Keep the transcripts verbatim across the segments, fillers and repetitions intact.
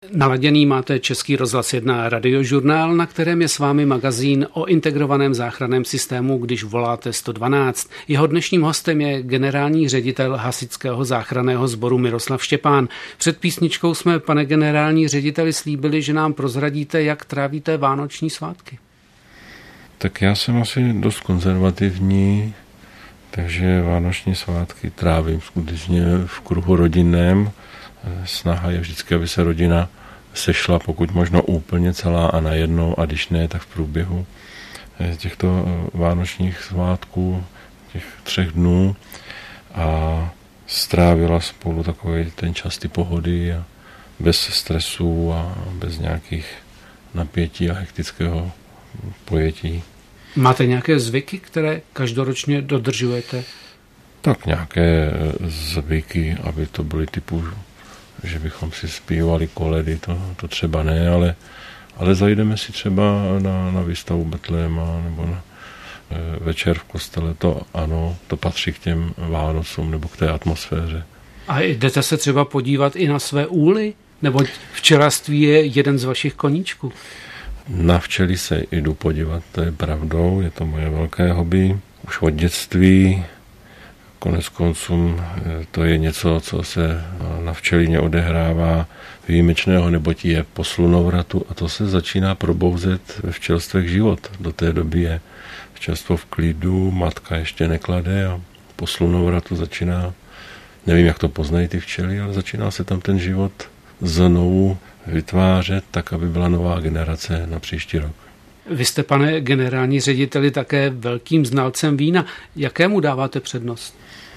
Naladěný máte Český rozhlas jedna radiožurnál, na kterém je s vámi magazín o integrovaném záchranném systému, když voláte sto dvanáct. Jeho dnešním hostem je generální ředitel Hasičského záchranného sboru Miroslav Štěpán. Před písničkou jsme, pane generální řediteli, slíbili, že nám prozradíte, jak trávíte vánoční svátky. Tak já jsem asi dost konzervativní, takže vánoční svátky trávím skutečně v kruhu rodinném. Snaha je vždycky, aby se rodina sešla pokud možno úplně celá a najednou, a když ne, tak v průběhu těchto vánočních svátků, těch třech dnů, a strávila spolu takový ten čas, ty pohody a bez stresu a bez nějakých napětí a hektického pojetí. Máte nějaké zvyky, které každoročně dodržujete? Tak nějaké zvyky, aby to byly typu, že bychom si zpívali koledy, to, to třeba ne, ale, ale zajdeme si třeba na, na výstavu Betléma nebo na e, večer v kostele, to ano, to patří k těm Vánocům nebo k té atmosféře. A jdete se třeba podívat i na své úly? Nebo včelařství je jeden z vašich koníčků? Na včely se jdu podívat, to je pravdou, je to moje velké hobby, už od dětství. Konec konců to je něco, co se na včelině odehrává výjimečného, neboť je po slunovratu, a to se začíná probouzet ve včelstvech život. Do té doby je včelstvo v klidu, matka ještě neklade a po slunovratu začíná, nevím, jak to poznají ty včely, ale začíná se tam ten život znovu vytvářet tak, aby byla nová generace na příští rok. Vy jste, pane generální řediteli, také velkým znalcem vína. Jakému dáváte přednost?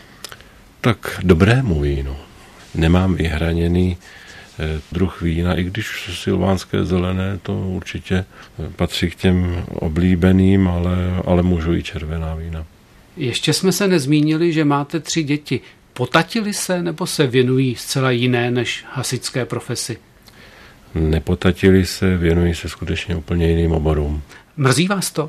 Tak dobrému vínu. Nemám vyhraněný eh, druh vína, i když silvánské zelené to určitě patří k těm oblíbeným, ale, ale můžu i červená vína. Ještě jsme se nezmínili, že máte tři děti. Potatili se nebo se věnují zcela jiné než hasičské profesi? Nepotatili se, věnují se skutečně úplně jiným oborům. Mrzí vás to?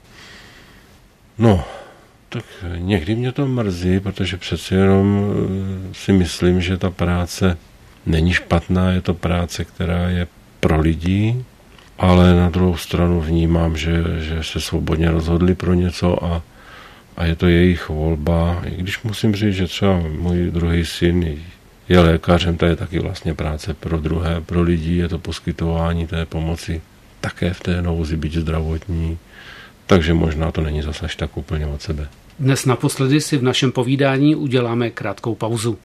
No, tak někdy mě to mrzí, protože přeci jenom si myslím, že ta práce není špatná, je to práce, která je pro lidi, ale na druhou stranu vnímám, že, že se svobodně rozhodli pro něco a, a je to jejich volba. I když musím říct, že třeba můj druhý syn je lékařem, to je taky vlastně práce pro druhé, pro lidi, je to poskytování té pomoci také v té nouzi, byť zdravotní, takže možná to není zase až tak úplně od sebe. Dnes naposledy si v našem povídání uděláme krátkou pauzu.